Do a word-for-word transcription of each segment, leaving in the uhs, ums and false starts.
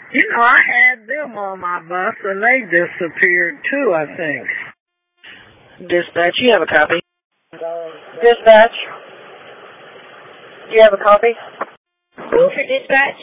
You know, I had them on my bus and they disappeared too, I think. Dispatch, you have a copy? Dispatch, do you have a copy? Go for dispatch.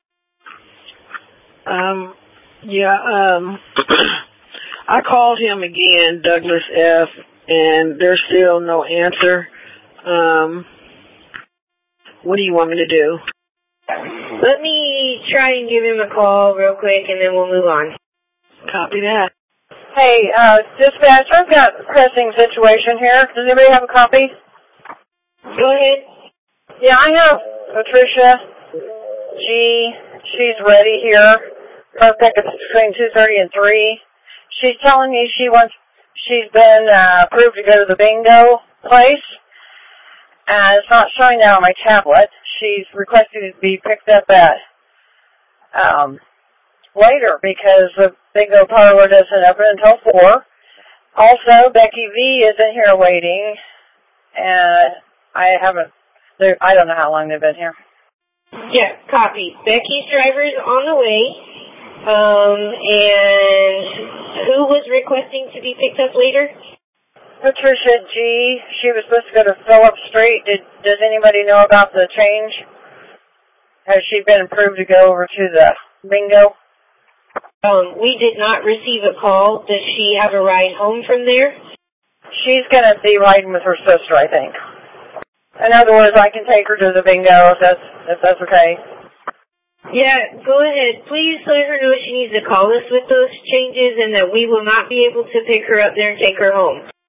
Um, yeah, um, I called him again, Douglas F., and there's still no answer. Um, what do you want me to do? Let me try and give him a call real quick, and then we'll move on. Copy that. Hey, uh, dispatch, I've got a pressing situation here. Does anybody have a copy? Go ahead. Yeah, I have Patricia G. She's ready here. Her pickup's between two thirty and three. She's telling me she wants, she's been uh, approved to go to the bingo place. And it's not showing that on my tablet. She's requested to be picked up at um, later because the bingo parlor doesn't open until four. Also, Becky V isn't here waiting, and I haven't, I don't know how long they've been here. Yeah, copy. Becky's driver's on the way, um, and who was requesting to be picked up later? Patricia G. She was supposed to go to Phillip Street. Did, does anybody know about the change? Has she been approved to go over to the bingo? Um, we did not receive a call. Does she have a ride home from there? She's going to be riding with her sister, I think. In other words, I can take her to the bingo if that's, if that's okay. Yeah, go ahead. Please let her know she needs to call us with those changes and that we will not be able to pick her up there and take her home.